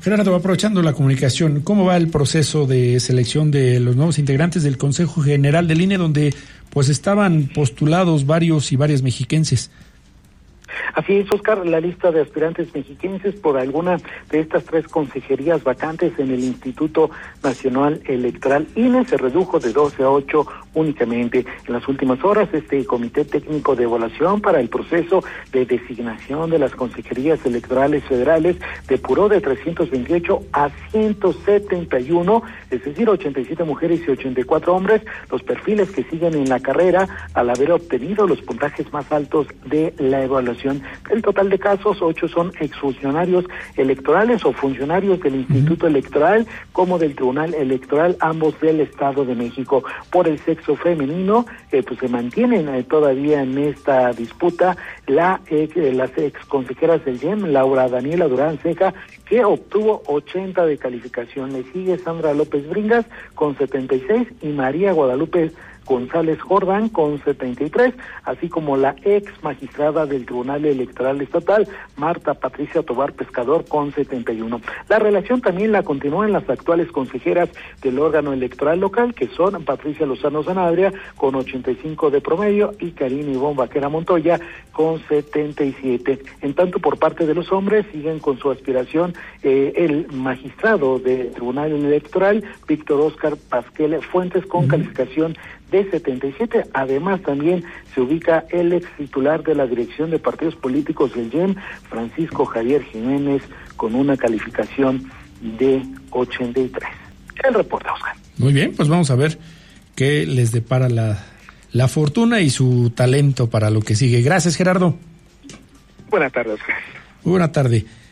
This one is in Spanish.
Gerardo, aprovechando la comunicación, ¿cómo va el proceso de selección de los nuevos integrantes del Consejo General del INE, donde pues estaban postulados varios y varias mexiquenses? Así es, Oscar, la lista de aspirantes mexiquenses por alguna de estas 3 consejerías vacantes en el Instituto Nacional Electoral INE se redujo de 12 a 8 únicamente. En las últimas horas, este Comité Técnico de Evaluación para el proceso de designación de las consejerías electorales federales depuró de 328 a 171, es decir, 87 mujeres y 84 hombres, los perfiles que siguen en la carrera al haber obtenido los puntajes más altos de la evaluación. Del total de casos, 8 son exfuncionarios electorales o funcionarios del Instituto Electoral como del Tribunal Electoral, ambos del Estado de México. Por el sexo femenino, pues se mantienen todavía en esta disputa las ex consejeras del IEM, Laura Daniela Durán Ceja, que obtuvo 80 de calificación. Le sigue Sandra López Bringas con 76 y María Guadalupe González Jordán con 73, así como la ex magistrada del Tribunal Electoral Estatal, Marta Patricia Tobar Pescador, con 71. La relación también la continúan las actuales consejeras del órgano electoral local, que son Patricia Lozano Sanabria con 85 de promedio y Karina Ivonne Vaquera Montoya con 77. En tanto, por parte de los hombres, siguen con su aspiración el magistrado del Tribunal Electoral, Víctor Óscar Pasquel Fuentes, con calificación de 77. Además, también se ubica el ex titular de la Dirección de Partidos Políticos del IEM, Francisco Javier Jiménez, con una calificación de 83. El reporte, Oscar. Muy bien, pues vamos a ver qué les depara la fortuna y su talento para lo que sigue. Gracias, Gerardo. Buenas tardes, Oscar. Buena tarde.